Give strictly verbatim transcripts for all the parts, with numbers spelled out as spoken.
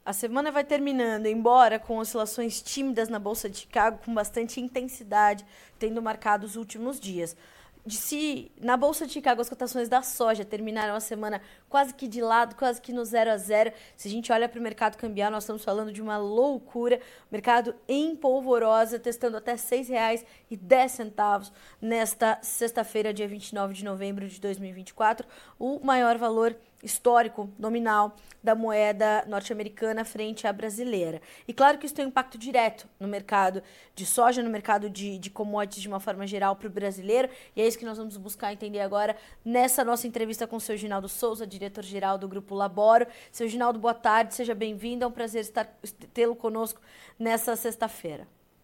A semana vai terminando, embora com oscilações tímidas na Bolsa de Chicago, com bastante intensidade, tendo marcado os últimos dias. De se na Bolsa de Chicago as cotações da soja terminaram a semana quase que de lado, quase que no zero a zero. Se a gente olha para o mercado cambial, nós estamos falando de uma loucura. Mercado em polvorosa, testando até seis reais e dez centavos nesta sexta-feira, dia vinte e nove de novembro de dois mil e vinte e quatro. O maior valor histórico nominal da moeda norte-americana frente à brasileira. E claro que isso tem um impacto direto no mercado de soja, no mercado de, de commodities de uma forma geral para o brasileiro, e é isso que nós vamos buscar entender agora nessa nossa entrevista com o seu Ginaldo Souza, diretor-geral do Grupo Laboro. Seu Ginaldo, boa tarde, seja bem-vindo, é um prazer estar tê-lo conosco nessa sexta-feira.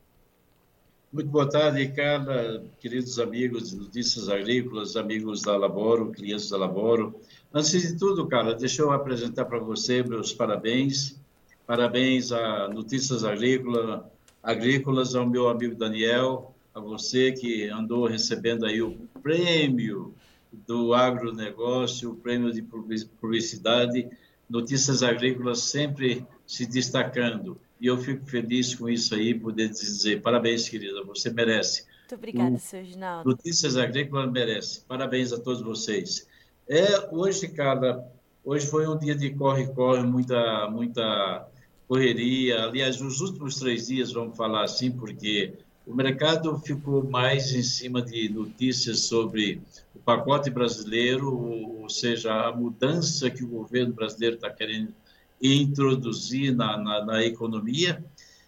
Muito boa tarde, Carla, queridos amigos de Notícias Agrícolas, amigos da Laboro, clientes da Laboro. Antes de tudo, Carla, deixa eu apresentar para você meus parabéns. Parabéns a Notícias Agrícolas, Agrícolas, ao meu amigo Daniel, a você que andou recebendo aí o prêmio do agronegócio, o prêmio de publicidade. Notícias Agrícolas sempre se destacando. E eu fico feliz com isso aí, poder dizer parabéns, querida, você merece. Muito obrigada, seu Ginaldo. Notícias Agrícolas merece. Parabéns a todos vocês. É, hoje, cara, hoje foi um dia de corre-corre, muita, muita correria. Aliás, os últimos três dias, vamos falar assim, porque o mercado ficou mais em cima de notícias sobre o pacote brasileiro, ou seja, a mudança que o governo brasileiro está querendo introduzir na, na, na economia.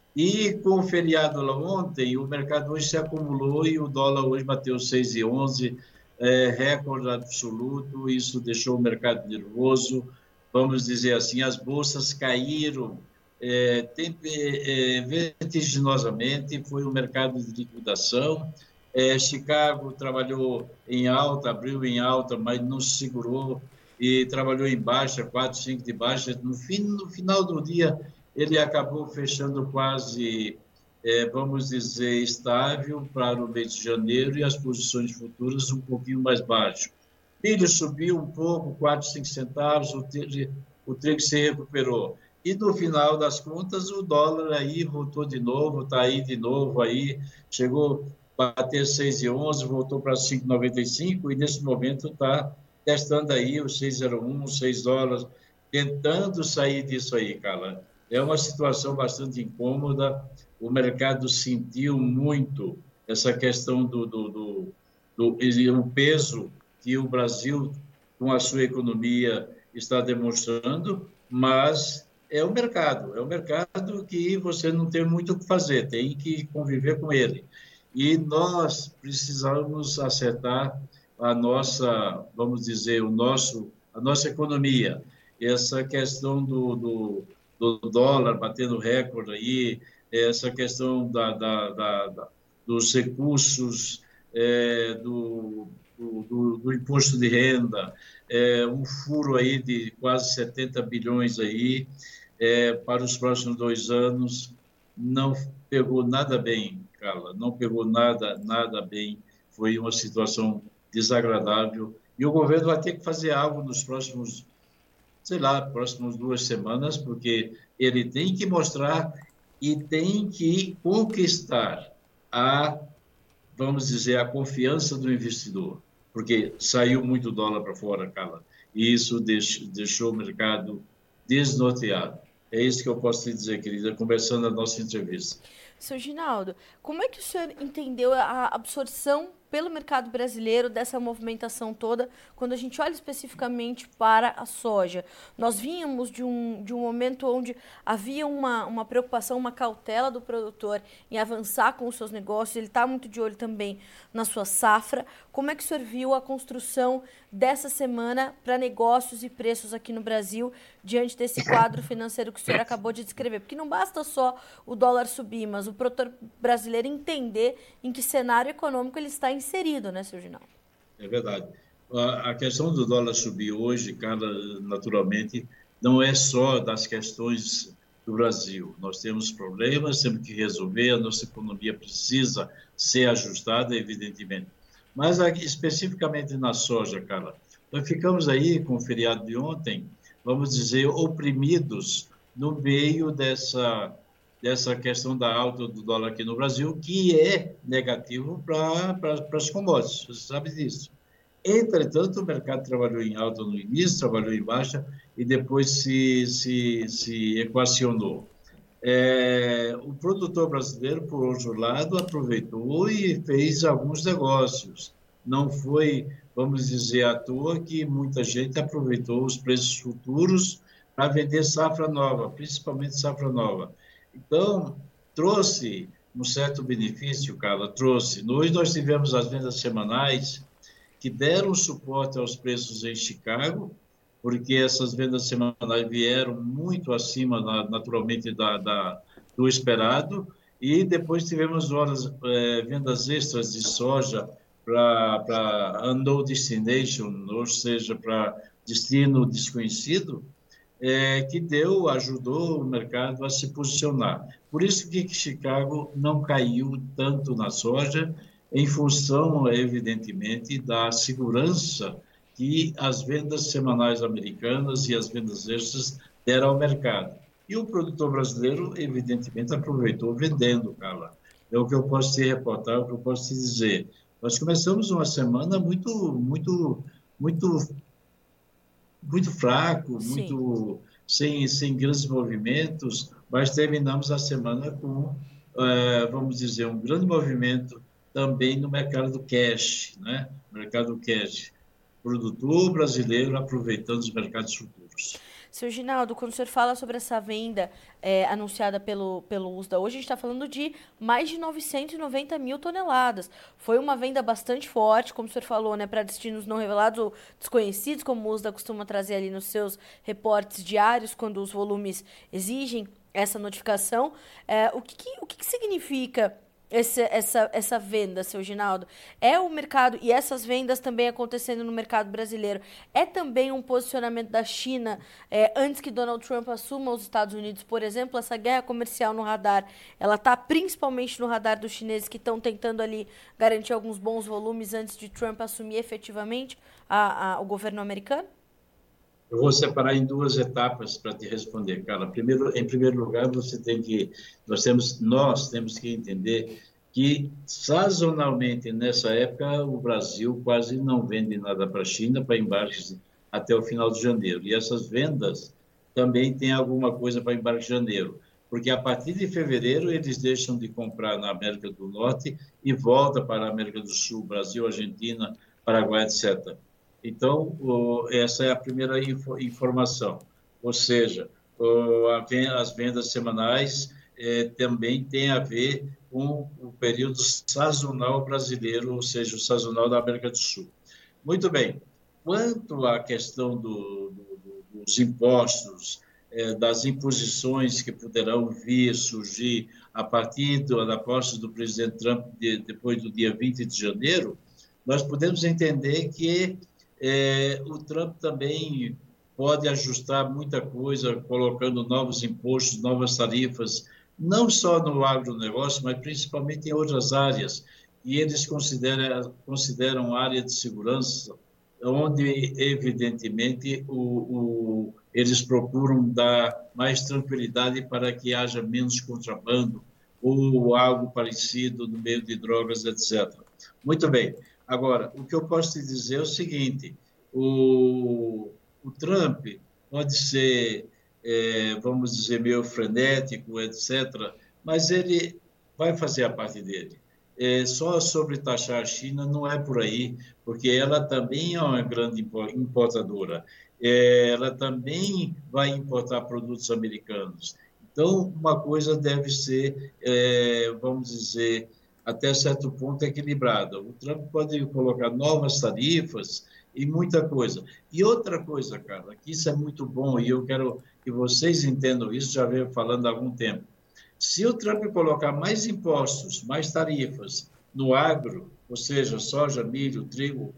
E com o feriado lá ontem, o mercado hoje se acumulou e o dólar hoje bateu seis e onze, é, recorde absoluto. Isso deixou o mercado nervoso, vamos dizer assim. As bolsas caíram é, tem, é, vertiginosamente, foi um mercado de liquidação. É, Chicago trabalhou em alta, abriu em alta, mas não se segurou e trabalhou em baixa, quatro, cinco de baixa. No, fim, no final do dia, ele acabou fechando quase, é, vamos dizer, estável para o mês de janeiro e as posições futuras um pouquinho mais baixo. Milho subiu um pouco, quatro, cinco centavos, o trigo, o trigo se recuperou. E no final das contas, o dólar aí voltou de novo, está aí de novo, aí chegou a bater seis e onze, voltou para cinco e noventa e cinco e nesse momento está testando aí os seis e zero um, seis dólares, tentando sair disso aí, Carla. É uma situação bastante incômoda, o mercado sentiu muito essa questão do, do, do, do, do peso que o Brasil, com a sua economia, está demonstrando, mas é o mercado, é o mercado que você não tem muito o que fazer, tem que conviver com ele. E nós precisamos acertar a nossa, vamos dizer, o nosso, a nossa economia. Essa questão do, do, do dólar batendo recorde aí, essa questão da, da, da, da dos recursos, é, do, do, do imposto de renda, é, um furo aí de quase setenta bilhões aí, é, para os próximos dois anos, não pegou nada bem, Carla, não pegou nada, nada bem, foi uma situação desagradável, e o governo vai ter que fazer algo nos próximos, sei lá, próximas duas semanas, porque ele tem que mostrar e tem que conquistar a, vamos dizer, a confiança do investidor, porque saiu muito dólar para fora, Carla, e isso deixou, deixou o mercado desnorteado. É isso que eu posso te dizer, querida, conversando a nossa entrevista. Seu Ginaldo, como é que o senhor entendeu a absorção pelo mercado brasileiro dessa movimentação toda, quando a gente olha especificamente para a soja? Nós vínhamos de um, de um momento onde havia uma, uma preocupação, uma cautela do produtor em avançar com os seus negócios, ele está muito de olho também na sua safra. Como é que o senhor viu a construção dessa semana para negócios e preços aqui no Brasil, diante desse quadro financeiro que o senhor acabou de descrever? Porque não basta só o dólar subir, mas o produtor brasileiro entender em que cenário econômico ele está inserido, né, seu Ginaldo? É verdade. A questão do dólar subir hoje, cara, naturalmente, não é só das questões do Brasil. Nós temos problemas, temos que resolver, a nossa economia precisa ser ajustada, evidentemente. Mas aqui, especificamente na soja, cara, nós ficamos aí com o feriado de ontem, vamos dizer, oprimidos no meio dessa, dessa questão da alta do dólar aqui no Brasil, que é negativo para as commodities, você sabe disso. Entretanto, o mercado trabalhou em alta no início, trabalhou em baixa e depois se, se, se equacionou. É, o produtor brasileiro, por outro lado, aproveitou e fez alguns negócios. Não foi, vamos dizer, à toa que muita gente aproveitou os preços futuros para vender safra nova, principalmente safra nova. Então, trouxe um certo benefício, Carla, trouxe. Hoje nós tivemos as vendas semanais que deram suporte aos preços em Chicago, porque essas vendas semanais vieram muito acima, naturalmente, da, da, do esperado, e depois tivemos horas, é, vendas extras de soja para unknown destination, ou seja, para destino desconhecido, é, que deu, ajudou o mercado a se posicionar. Por isso que Chicago não caiu tanto na soja, em função, evidentemente, da segurança que as vendas semanais americanas e as vendas extras deram ao mercado. E o produtor brasileiro, evidentemente, aproveitou vendendo, Carla. É o que eu posso te reportar, é o que eu posso te dizer. Nós começamos uma semana muito, muito, muito, muito fraco, Sim. muito sem, sem grandes movimentos, mas terminamos a semana com, é, vamos dizer, um grande movimento também no mercado do cash, né? Mercado do cash. Produtor brasileiro aproveitando os mercados futuros. Seu Ginaldo, quando o senhor fala sobre essa venda é, anunciada pelo, pelo U S D A, hoje a gente está falando de mais de novecentos e noventa mil toneladas. Foi uma venda bastante forte, como o senhor falou, né, para destinos não revelados ou desconhecidos, como o U S D A costuma trazer ali nos seus reportes diários, quando os volumes exigem essa notificação. É, o que, que, o que, que significa Esse, essa, essa venda, seu Ginaldo? É o mercado, e essas vendas também acontecendo no mercado brasileiro, é também um posicionamento da China, é, antes que Donald Trump assuma os Estados Unidos, por exemplo, essa guerra comercial no radar, ela está principalmente no radar dos chineses que estão tentando ali garantir alguns bons volumes antes de Trump assumir efetivamente a, a, o governo americano? Eu vou separar em duas etapas para te responder, Carla. Primeiro, em primeiro lugar, você tem que, nós temos, nós temos que entender que sazonalmente nessa época o Brasil quase não vende nada para a China para embarques até o final de janeiro. E essas vendas também têm alguma coisa para embarque de janeiro, porque a partir de fevereiro eles deixam de comprar na América do Norte e volta para a América do Sul, Brasil, Argentina, Paraguai, etcétera. Então, essa é a primeira informação. Ou seja, as vendas semanais também têm a ver com o período sazonal brasileiro, ou seja, o sazonal da América do Sul. Muito bem. Quanto à questão do, do, dos impostos, das imposições que poderão vir surgir a partir da posse do presidente Trump depois do dia vinte de janeiro, nós podemos entender que É, o Trump também pode ajustar muita coisa, colocando novos impostos, novas tarifas, não só no agronegócio, mas principalmente em outras áreas. E eles consideram, consideram área de segurança, onde, evidentemente, o, o, eles procuram dar mais tranquilidade para que haja menos contrabando ou algo parecido no meio de drogas, etcétera. Muito bem. Agora, o que eu posso te dizer é o seguinte, o, o Trump pode ser, é, vamos dizer, meio frenético, etcétera, mas ele vai fazer a parte dele. É, só sobre taxar a China não é por aí, porque ela também é uma grande importadora. É, ela também vai importar produtos americanos. Então, uma coisa deve ser, é, vamos dizer, até certo ponto equilibrada. O Trump pode colocar novas tarifas e muita coisa. E outra coisa, Carla, que isso é muito bom e eu quero que vocês entendam isso, já venho falando há algum tempo. Se o Trump colocar mais impostos, mais tarifas no agro, ou seja, soja, milho, trigo,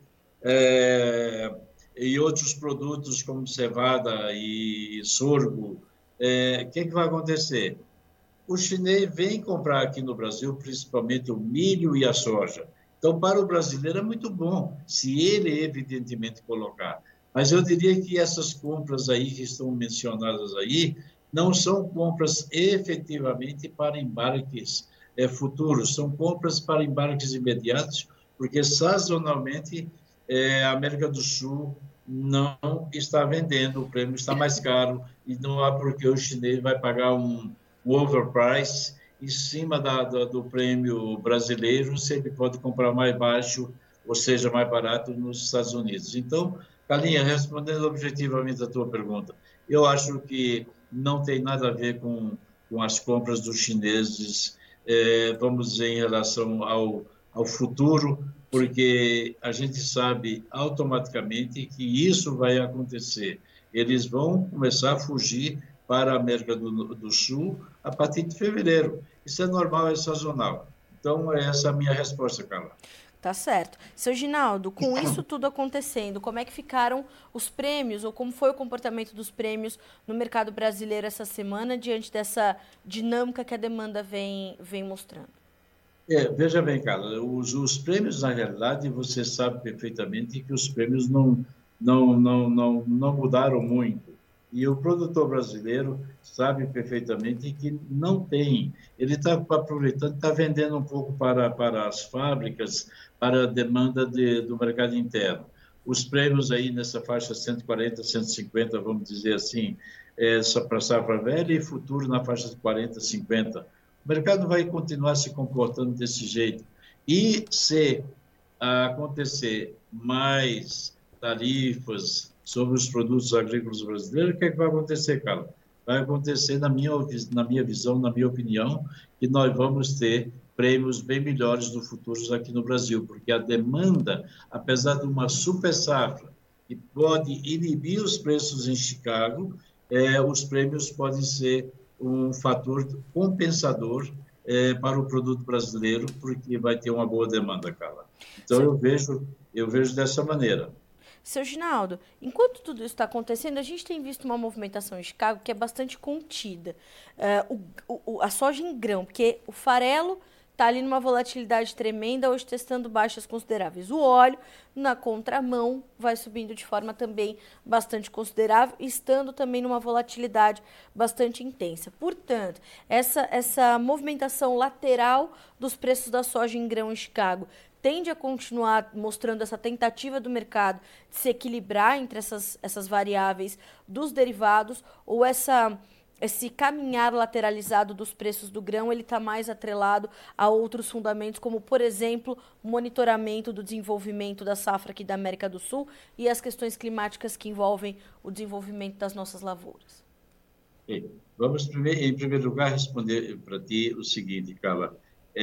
é, e outros produtos como cevada e sorgo, é, o que, que vai acontecer? O chinês vem comprar aqui no Brasil, principalmente o milho e a soja. Então, para o brasileiro é muito bom, se ele, evidentemente, colocar. Mas eu diria que essas compras aí que estão mencionadas aí, não são compras efetivamente para embarques é, futuros, são compras para embarques imediatos, porque sazonalmente é, a América do Sul não está vendendo, o prêmio está mais caro, e não há porque o chinês vai pagar um, um overprice em cima da, da, do prêmio brasileiro, se ele pode comprar mais baixo, ou seja, mais barato nos Estados Unidos. Então, Carlinha, respondendo objetivamente a tua pergunta, eu acho que não tem nada a ver com, com as compras dos chineses, eh, vamos dizer, em relação ao, ao futuro, porque a gente sabe automaticamente que isso vai acontecer. Eles vão começar a fugir para a América do, do Sul a partir de fevereiro. Isso é normal, é sazonal. Então, essa é a minha resposta, Carla. Tá certo. Seu Ginaldo, com isso tudo acontecendo, como é que ficaram os prêmios, ou como foi o comportamento dos prêmios no mercado brasileiro essa semana, diante dessa dinâmica que a demanda vem, vem mostrando? É, veja bem, Carla, os, os prêmios, na realidade, você sabe perfeitamente que os prêmios não, não, não, não, não mudaram muito. E o produtor brasileiro sabe perfeitamente que não tem. Ele está aproveitando, está vendendo um pouco para, para as fábricas, para a demanda de, do mercado interno. Os prêmios aí nessa faixa cento e quarenta, cento e cinquenta, vamos dizer assim, é, para a safra velha e futuro na faixa de quarenta, cinquenta. O mercado vai continuar se comportando desse jeito. E se acontecer mais tarifas sobre os produtos agrícolas brasileiros, o que é que vai acontecer, Carlos? Vai acontecer, na minha, na minha visão, na minha opinião, que nós vamos ter prêmios bem melhores no futuro aqui no Brasil, porque a demanda, apesar de uma super safra que pode inibir os preços em Chicago, é, os prêmios podem ser um fator compensador é, para o produto brasileiro, porque vai ter uma boa demanda, Carla. Então, Sim. eu vejo, eu vejo dessa maneira. Seu Ginaldo, enquanto tudo isso está acontecendo, a gente tem visto uma movimentação em Chicago que é bastante contida. Uh, o, o, a soja em grão, porque o farelo está ali numa volatilidade tremenda, hoje testando baixas consideráveis. O óleo, na contramão, vai subindo de forma também bastante considerável, estando também numa volatilidade bastante intensa. Portanto, essa, essa movimentação lateral dos preços da soja em grão em Chicago tende a continuar mostrando essa tentativa do mercado de se equilibrar entre essas, essas variáveis dos derivados, ou essa, esse caminhar lateralizado dos preços do grão ele está mais atrelado a outros fundamentos, como, por exemplo, o monitoramento do desenvolvimento da safra aqui da América do Sul e as questões climáticas que envolvem o desenvolvimento das nossas lavouras? Vamos, em primeiro lugar, responder para ti o seguinte, Carla.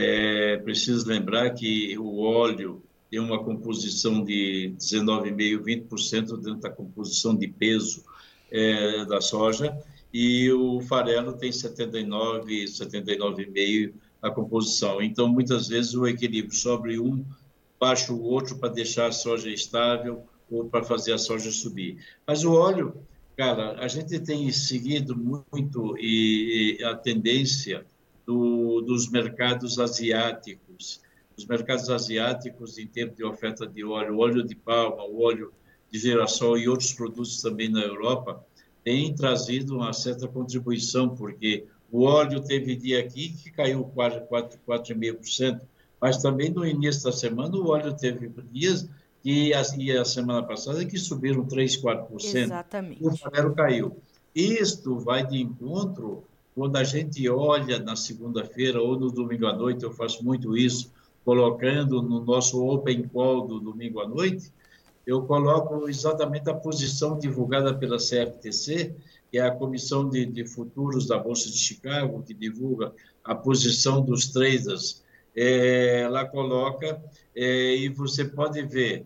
É preciso lembrar que o óleo tem uma composição de dezenove vírgula cinco por cento, vinte por cento dentro da composição de peso é, da soja, e o farelo tem setenta e nove, setenta e nove vírgula cinco por cento a composição. Então, muitas vezes, o equilíbrio sobre um, baixa o outro para deixar a soja estável ou para fazer a soja subir. Mas o óleo, cara, a gente tem seguido muito e, e a tendência Do, dos mercados asiáticos. Os mercados asiáticos, em termos de oferta de óleo, óleo de palma, óleo de girassol e outros produtos também na Europa, têm trazido uma certa contribuição, porque o óleo teve dia aqui que caiu quase quatro vírgula cinco por cento, mas também no início da semana o óleo teve dias que, e a semana passada, que subiram três, quatro por cento. Exatamente. E o farelo caiu. Isto vai de encontro. Quando a gente olha na segunda-feira ou no domingo à noite, eu faço muito isso, colocando no nosso Open Call do domingo à noite, eu coloco exatamente a posição divulgada pela C F T C, que é a Comissão de, de Futuros da Bolsa de Chicago, que divulga a posição dos traders. É, ela coloca, é, e você pode ver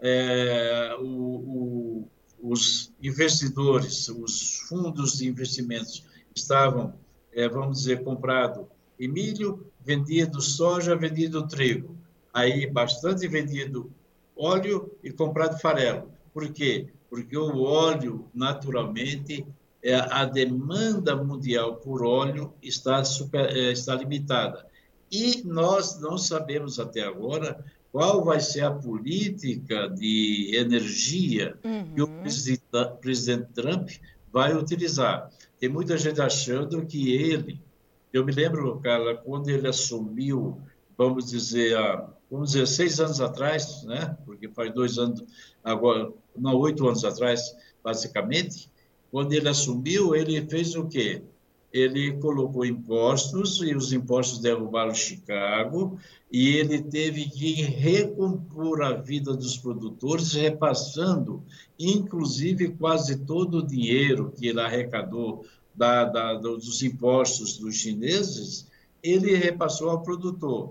é, o, o, os investidores, os fundos de investimentos estavam É, vamos dizer, comprado em milho, vendido soja, vendido trigo. Aí, bastante vendido óleo e comprado farelo. Por quê? Porque o óleo, naturalmente, é, a demanda mundial por óleo está, super, é, está limitada. E nós não sabemos até agora qual vai ser a política de energia uhum. que o presidente, presidente Trump vai utilizar. tem muita gente achando que ele... Eu me lembro, cara, quando ele assumiu, vamos dizer, há, vamos dizer, seis anos atrás, né? Porque faz dois anos, agora, não, oito anos atrás, basicamente, quando ele assumiu, ele fez o quê? Ele colocou impostos e os impostos derrubaram Chicago e ele teve que recompor a vida dos produtores, repassando, inclusive, quase todo o dinheiro que ele arrecadou da, da, dos impostos dos chineses, ele repassou ao produtor.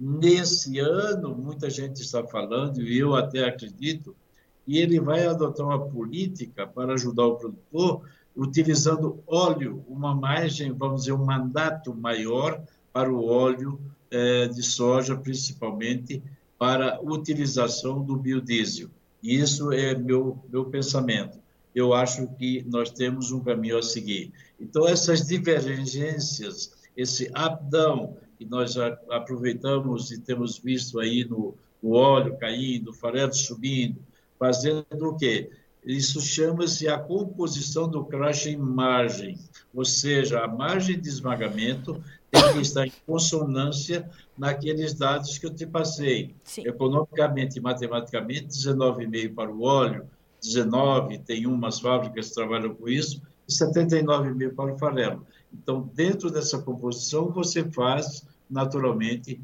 Nesse ano, muita gente está falando, e eu até acredito, e ele vai adotar uma política para ajudar o produtor, utilizando óleo, uma margem, vamos dizer, um mandato maior para o óleo eh, de soja, principalmente para utilização do biodiesel. Isso é meu, meu pensamento. Eu acho que nós temos um caminho a seguir. Então, essas divergências, esse up-down que nós já aproveitamos e temos visto aí no, no óleo caindo, o farelo subindo, fazendo o quê? Isso chama-se a composição do crash em margem, ou seja, a margem de esmagamento tem que estar em consonância naqueles dados que eu te passei. Sim. Economicamente e matematicamente, dezenove vírgula cinco para o óleo, dezenove, tem umas fábricas que trabalham com isso, e setenta e nove vírgula cinco para o farelo. Então, dentro dessa composição, você faz naturalmente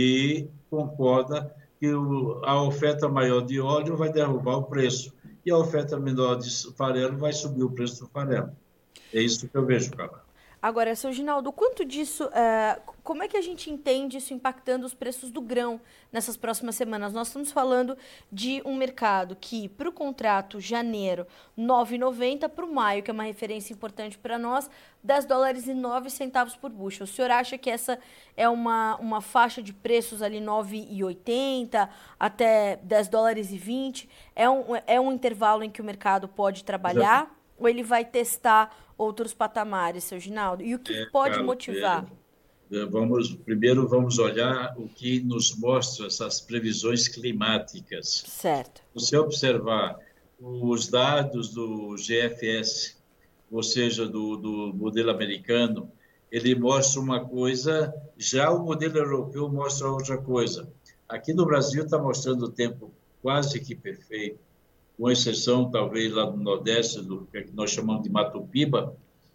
e concorda que o, a oferta maior de óleo vai derrubar o preço e a oferta menor de farelo vai subir o preço do farelo. É isso que eu vejo, cara. Agora, seu Ginaldo, quanto disso, uh, como é que a gente entende isso impactando os preços do grão nessas próximas semanas? Nós estamos falando de um mercado que, para o contrato janeiro, nove reais e noventa centavos, para o maio, que é uma referência importante para nós, dez dólares e nove centavos por bushel. O senhor acha que essa é uma, uma faixa de preços ali nove reais e oitenta centavos até dez dólares e vinte? É um, é um intervalo em que o mercado pode trabalhar? Já. Ou ele vai testar outros patamares, seu Ginaldo? E o que é, pode cara, motivar? É, vamos, primeiro vamos olhar o que nos mostra essas previsões climáticas. Certo. Se você observar os dados do G F S, ou seja, do, do modelo americano, ele mostra uma coisa, já o modelo europeu mostra outra coisa. Aqui no Brasil está mostrando o tempo quase que perfeito, com exceção, talvez, lá do Nordeste, do que nós chamamos de Mato Piba,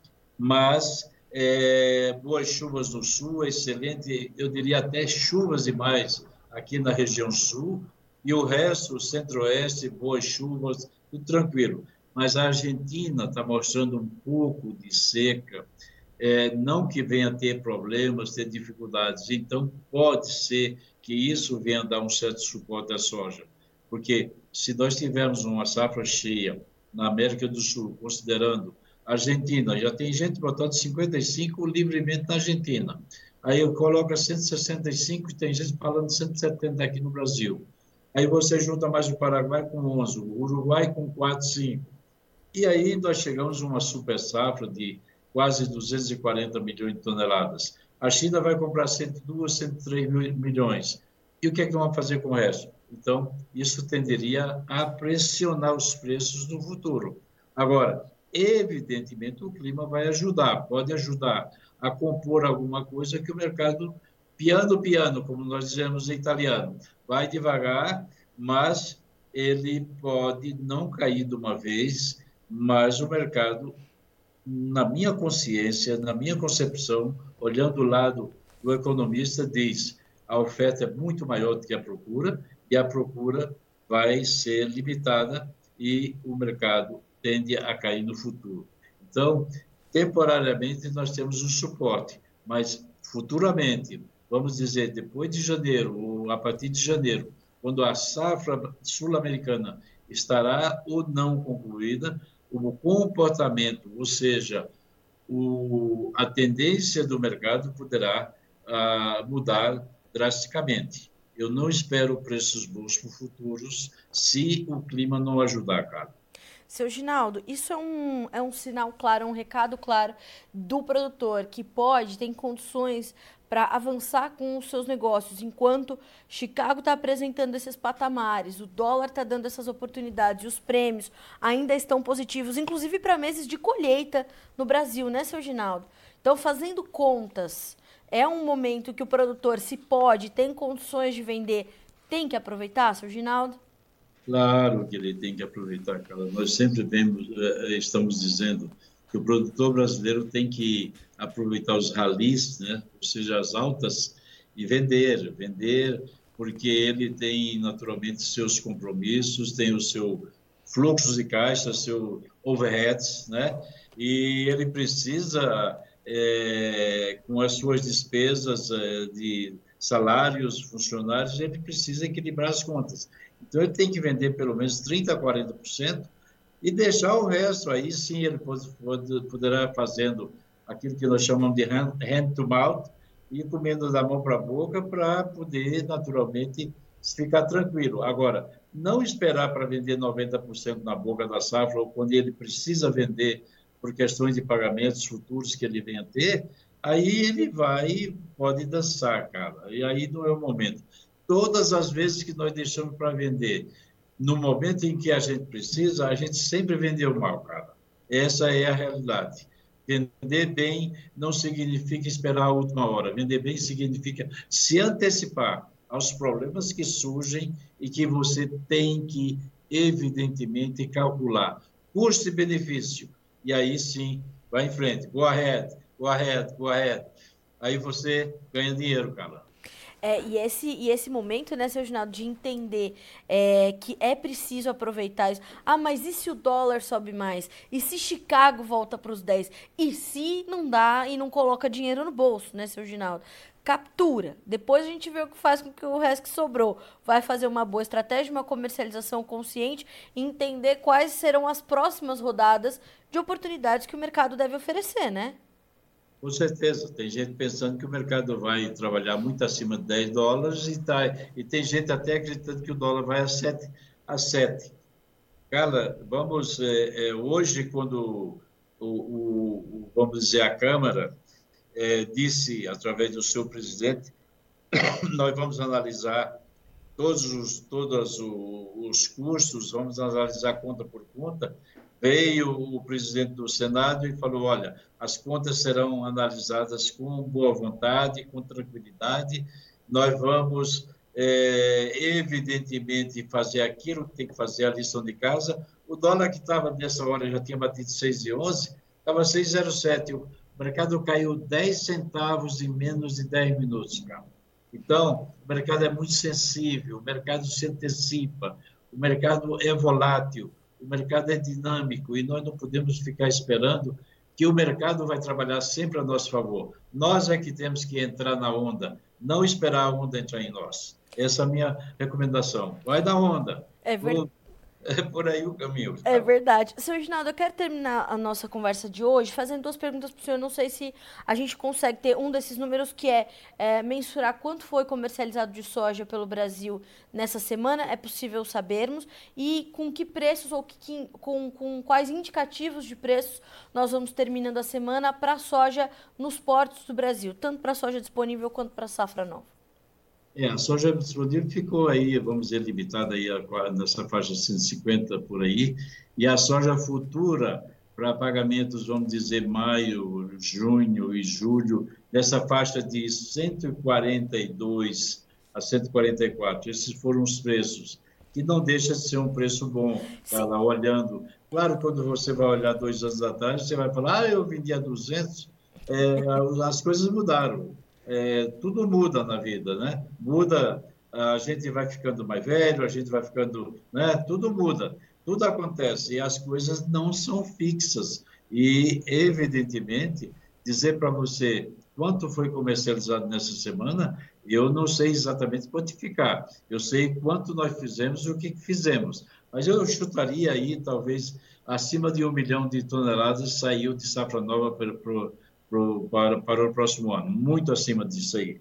mas é, boas chuvas no Sul, excelente, eu diria até chuvas demais aqui na região Sul, e o resto, o Centro-Oeste, boas chuvas, tudo tranquilo. Mas a Argentina está mostrando um pouco de seca, é, não que venha a ter problemas, ter dificuldades, então pode ser que isso venha a dar um certo suporte à soja, porque se nós tivermos uma safra cheia na América do Sul, considerando a Argentina, já tem gente botando cinquenta e cinco livremente na Argentina. Aí eu coloco cento e sessenta e cinco e tem gente falando cento e setenta aqui no Brasil. Aí você junta mais o Paraguai com onze, o Uruguai com quatro, cinco. E aí nós chegamos a uma super safra de quase duzentos e quarenta milhões de toneladas. A China vai comprar cento e dois, cento e três milhões. E o que é que vão fazer com o resto? Então, isso tenderia a pressionar os preços no futuro. Agora, evidentemente, o clima vai ajudar, pode ajudar a compor alguma coisa que o mercado, piano, piano, como nós dizemos em italiano, vai devagar, mas ele pode não cair de uma vez, mas o mercado, na minha consciência, na minha concepção, olhando o lado do economista, diz a oferta é muito maior do que a procura, e a procura vai ser limitada e o mercado tende a cair no futuro. Então, temporariamente, nós temos um suporte, mas futuramente, vamos dizer, depois de janeiro, ou a partir de janeiro, quando a safra sul-americana estará ou não concluída, o comportamento, ou seja, o, a tendência do mercado poderá ah, mudar drasticamente. Eu não espero preços bons para futuros se o clima não ajudar, cara. Seu Ginaldo, isso é um, é um sinal claro, é um recado claro do produtor que pode, tem condições para avançar com os seus negócios, enquanto Chicago está apresentando esses patamares, o dólar está dando essas oportunidades, os prêmios ainda estão positivos, inclusive para meses de colheita no Brasil, né, seu Ginaldo? Então, fazendo contas, é um momento que o produtor, se pode, tem condições de vender, tem que aproveitar, seu Ginaldo? Claro que ele tem que aproveitar, cara. Nós sempre vemos, eh, estamos dizendo que o produtor brasileiro tem que aproveitar os ralis, né? Ou seja, as altas, e vender, vender, porque ele tem naturalmente seus compromissos, tem o seu fluxo de caixa, seu overheads, né? E ele precisa, eh, com as suas despesas, eh, de salários, funcionários, ele precisa equilibrar as contas. Então, ele tem que vender pelo menos trinta por cento a quarenta por cento e deixar o resto. Aí sim ele pode, pode, poderá fazendo aquilo que nós chamamos de hand, hand to mouth e comendo da mão para a boca para poder, naturalmente, ficar tranquilo. Agora, não esperar para vender noventa por cento na boca da safra ou quando ele precisa vender por questões de pagamentos futuros que ele venha a ter, aí ele vai, pode dançar, cara. E aí não é o momento. Todas as vezes que nós deixamos para vender, no momento em que a gente precisa, a gente sempre vendeu mal, cara. Essa é a realidade. Vender bem não significa esperar a última hora. Vender bem significa se antecipar aos problemas que surgem e que você tem que, evidentemente, calcular custo e benefício. E aí sim, vai em frente. Go ahead, go ahead, go ahead. Aí você ganha dinheiro, cara. É, e, esse, e esse momento, né, seu Ginaldo, de entender é, que é preciso aproveitar isso. Ah, mas e se o dólar sobe mais? E se Chicago volta para os dez? E se não dá e não coloca dinheiro no bolso, né, seu Ginaldo? Captura. Depois a gente vê o que faz com que o resto que sobrou. Vai fazer uma boa estratégia, uma comercialização consciente e entender quais serão as próximas rodadas de oportunidades que o mercado deve oferecer, né? Com certeza, tem gente pensando que o mercado vai trabalhar muito acima de dez dólares e, tá, e tem gente até acreditando que o dólar vai a sete. A sete. Cara, vamos, é, é, hoje, quando o, o, o, vamos dizer, a Câmara é, disse, através do seu presidente, nós vamos analisar todos os, todos os custos, vamos analisar conta por conta. Veio o presidente do Senado e falou, olha, as contas serão analisadas com boa vontade, com tranquilidade, nós vamos, é, evidentemente, fazer aquilo que tem que fazer, a lição de casa. O dólar que estava nessa hora, já tinha batido seis e onze, estava seis e zero sete, o mercado caiu dez centavos em menos de dez minutos, cara. Então, o mercado é muito sensível, o mercado se antecipa, o mercado é volátil, o mercado é dinâmico e nós não podemos ficar esperando que o mercado vai trabalhar sempre a nosso favor. Nós é que temos que entrar na onda, não esperar a onda entrar em nós. Essa é a minha recomendação. Vai na onda. É verdade. É por aí o caminho. É verdade. Seu Reginaldo, eu quero terminar a nossa conversa de hoje fazendo duas perguntas para o senhor. Não sei se a gente consegue ter um desses números, que é, é mensurar quanto foi comercializado de soja pelo Brasil nessa semana. É possível sabermos. E com que preços ou que, com, com quais indicativos de preços nós vamos terminando a semana para a soja nos portos do Brasil, tanto para a soja disponível quanto para a safra nova. É, a soja disponível ficou aí, vamos dizer, limitada aí a, nessa faixa cento e cinquenta por aí, e a soja futura para pagamentos, vamos dizer, maio, junho e julho, nessa faixa de cento e quarenta e dois a cento e quarenta e quatro. Esses foram os preços, que não deixa de ser um preço bom, tá lá olhando. Claro, quando você vai olhar dois anos atrás, você vai falar, ah, eu vendi a duzentos, é, as coisas mudaram. É, tudo muda na vida, né? Muda, a gente vai ficando mais velho, a gente vai ficando, né? Tudo muda, tudo acontece e as coisas não são fixas. E, evidentemente, dizer para você quanto foi comercializado nessa semana, eu não sei exatamente quantificar. Eu sei quanto nós fizemos e o que fizemos. Mas eu chutaria aí, talvez, acima de um milhão de toneladas saiu de safra nova para o Pro, para, para o próximo ano, muito acima disso aí.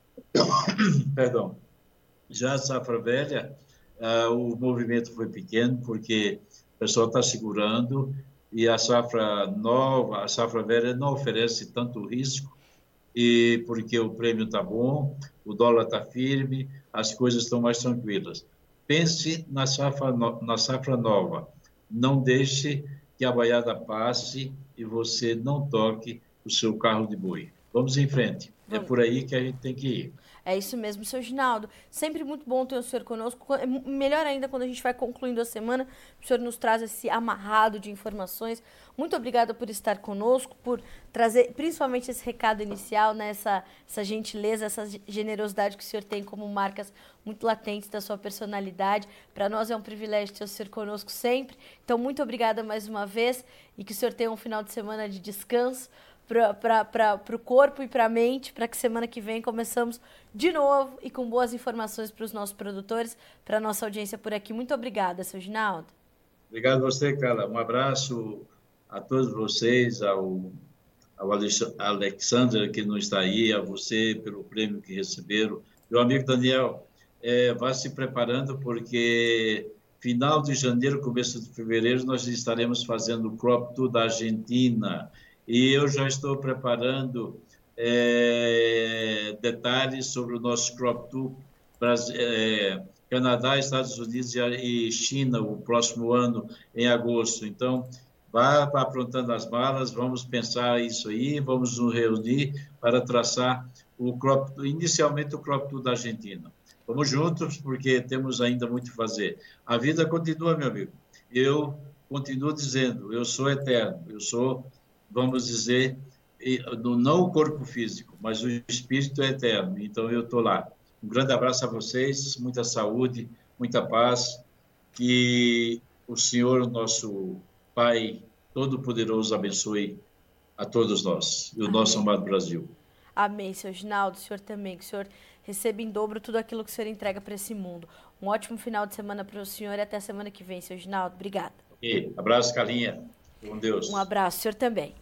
Perdão. Já a safra velha, uh, o movimento foi pequeno, porque O pessoal está segurando e a safra nova, a safra velha não oferece tanto risco, e porque o prêmio está bom, o dólar está firme, as coisas estão mais tranquilas. Pense na safra, no, na safra nova. Não deixe que a boiada passe e você não toque o seu carro de boi. Vamos em frente. É Vamos. por aí que a gente tem que ir. É isso mesmo, seu Ginaldo. Sempre muito bom ter o senhor conosco. É melhor ainda quando a gente vai concluindo a semana, o senhor nos traz esse amarrado de informações. Muito obrigada por estar conosco, por trazer principalmente esse recado inicial, né? essa, essa gentileza, essa generosidade que o senhor tem como marcas muito latentes da sua personalidade. Para nós é um privilégio ter o senhor conosco sempre. Então, muito obrigada mais uma vez e que o senhor tenha um final de semana de descanso para o corpo e para a mente, para que semana que vem começamos de novo e com boas informações para os nossos produtores, para a nossa audiência por aqui. Muito obrigada, seu Ginaldo. Obrigado a você, Carla. Um abraço a todos vocês, ao, ao Alexandre, que não está aí, a você pelo prêmio que receberam. Meu amigo Daniel, é, vá se preparando, porque final de janeiro, começo de fevereiro, nós estaremos fazendo o Crop Tour da Argentina. E eu já estou preparando é, detalhes sobre o nosso Crop Tour Brasil, é, Canadá, Estados Unidos e China, o próximo ano, em agosto. Então, vá aprontando as malas, vamos pensar isso aí, vamos nos reunir para traçar o crop, inicialmente o Crop Tour da Argentina. Vamos juntos, porque temos ainda muito a fazer. A vida continua, meu amigo. Eu continuo dizendo, eu sou eterno, eu sou... vamos dizer, não o corpo físico, mas o espírito é eterno. Então, eu estou lá. Um grande abraço a vocês, muita saúde, muita paz, que o Senhor, nosso Pai Todo-Poderoso, abençoe a todos nós e o Amém. Nosso amado Brasil. Amém, seu Ginaldo, o senhor também, que o senhor receba em dobro tudo aquilo que o senhor entrega para esse mundo. Um ótimo final de semana para o senhor e até a semana que vem, seu Ginaldo. Obrigada. E abraço, Carlinha. Com Deus. Um abraço, o senhor também.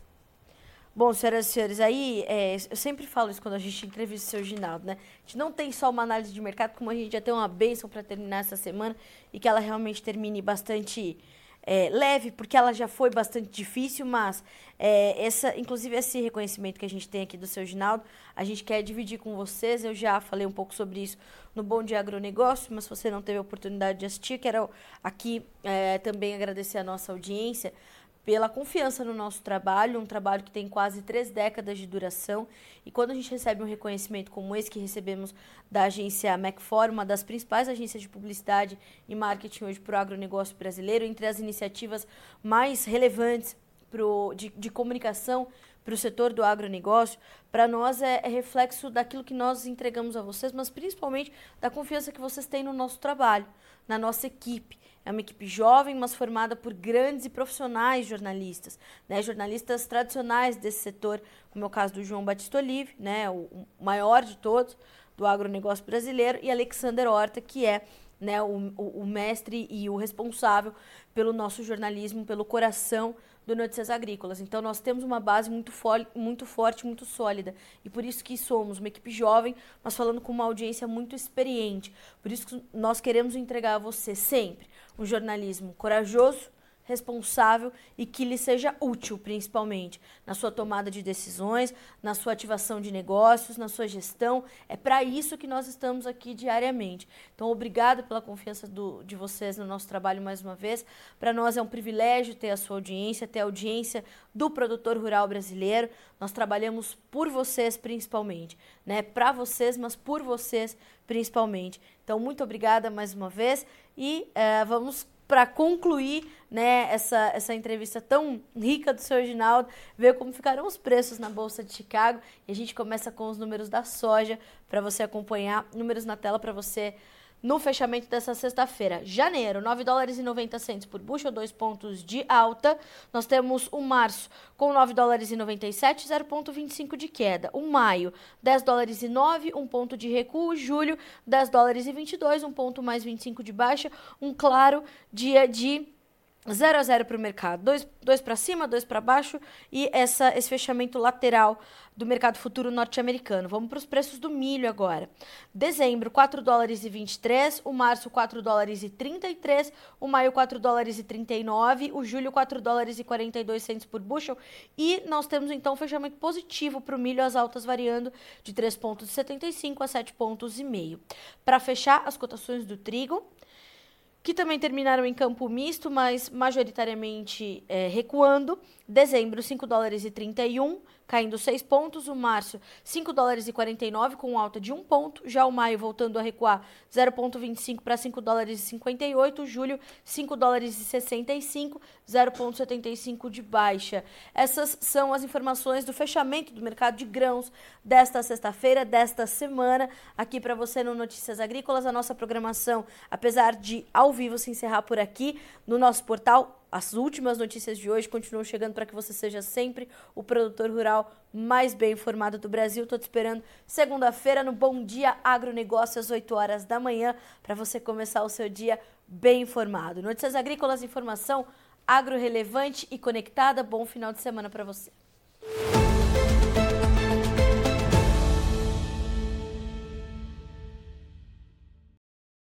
Bom, senhoras e senhores, aí é, eu sempre falo isso quando a gente entrevista o seu Ginaldo, né? A gente não tem só uma análise de mercado, como a gente já tem uma bênção para terminar essa semana e que ela realmente termine bastante é, leve, porque ela já foi bastante difícil, mas é, essa, inclusive esse reconhecimento que a gente tem aqui do seu Ginaldo, a gente quer dividir com vocês. Eu já falei um pouco sobre isso no Bom Dia Agronegócio, mas se você não teve a oportunidade de assistir, quero aqui é, também agradecer a nossa audiência pela confiança no nosso trabalho, um trabalho que tem quase três décadas de duração. E quando a gente recebe um reconhecimento como esse que recebemos da agência Macfor, uma das principais agências de publicidade e marketing hoje para o agronegócio brasileiro, entre as iniciativas mais relevantes pro, de, de comunicação para o setor do agronegócio, para nós é, é reflexo daquilo que nós entregamos a vocês, mas principalmente da confiança que vocês têm no nosso trabalho, na nossa equipe. É uma equipe jovem, mas formada por grandes e profissionais jornalistas, né? Jornalistas tradicionais desse setor, como é o caso do João Batista Olive, né? o, o maior de todos do agronegócio brasileiro, e Alexander Horta, que é, né, o, o, o mestre e o responsável pelo nosso jornalismo, pelo coração do Notícias Agrícolas. Então, nós temos uma base muito, muito forte, muito sólida. E por isso que somos uma equipe jovem, mas falando com uma audiência muito experiente. Por isso que nós queremos entregar a você sempre um jornalismo corajoso, responsável e que lhe seja útil, principalmente, na sua tomada de decisões, na sua ativação de negócios, na sua gestão. É para isso que nós estamos aqui diariamente. Então, obrigada pela confiança do, de vocês no nosso trabalho mais uma vez. Para nós é um privilégio ter a sua audiência, ter a audiência do produtor rural brasileiro. Nós trabalhamos por vocês, principalmente, né? Para vocês, mas por vocês, principalmente. Então, muito obrigada mais uma vez e uh, vamos para concluir, né, essa, essa entrevista tão rica do seu Ginaldo, ver como ficarão os preços na Bolsa de Chicago. E a gente começa com os números da soja, para você acompanhar, números na tela para você no fechamento dessa sexta-feira. Janeiro, nove dólares e noventa centavos por bushel, dois pontos de alta. Nós temos o março com nove dólares e noventa e sete, zero ponto vinte e cinco de queda. O maio, dez dólares e nove, um ponto de recuo. Julho, dez dólares e vinte e dois, um ponto mais vinte e cinco de baixa. Um claro dia de zero a zero para o mercado, dois, dois para cima, dois para baixo e essa, esse fechamento lateral do mercado futuro norte-americano. Vamos para os preços do milho agora. Dezembro, quatro dólares e vinte e três, o março, quatro dólares e trinta e três, o maio, quatro dólares e trinta e nove, o julho, quatro dólares e quarenta e dois centos por bushel e nós temos então um fechamento positivo para o milho, as altas variando de três vírgula setenta e cinco a sete vírgula cinco. Para fechar, as cotações do trigo, que também terminaram em campo misto, mas majoritariamente é, recuando. Dezembro, cinco dólares e trinta e um, caindo seis pontos. O março, cinco dólares e quarenta e nove, com alta de um ponto. Já o maio voltando a recuar zero vírgula vinte e cinco para cinco dólares e cinquenta e oito. Julho, cinco dólares e sessenta e cinco, zero vírgula setenta e cinco de baixa. Essas são as informações do fechamento do mercado de grãos desta sexta-feira, desta semana. Aqui para você no Notícias Agrícolas, a nossa programação, apesar de ao vivo se encerrar por aqui, no nosso portal, as últimas notícias de hoje continuam chegando para que você seja sempre o produtor rural mais bem informado do Brasil. Estou te esperando segunda-feira no Bom Dia Agronegócio às oito horas da manhã para você começar o seu dia bem informado. Notícias Agrícolas, informação agro relevante e conectada. Bom final de semana para você.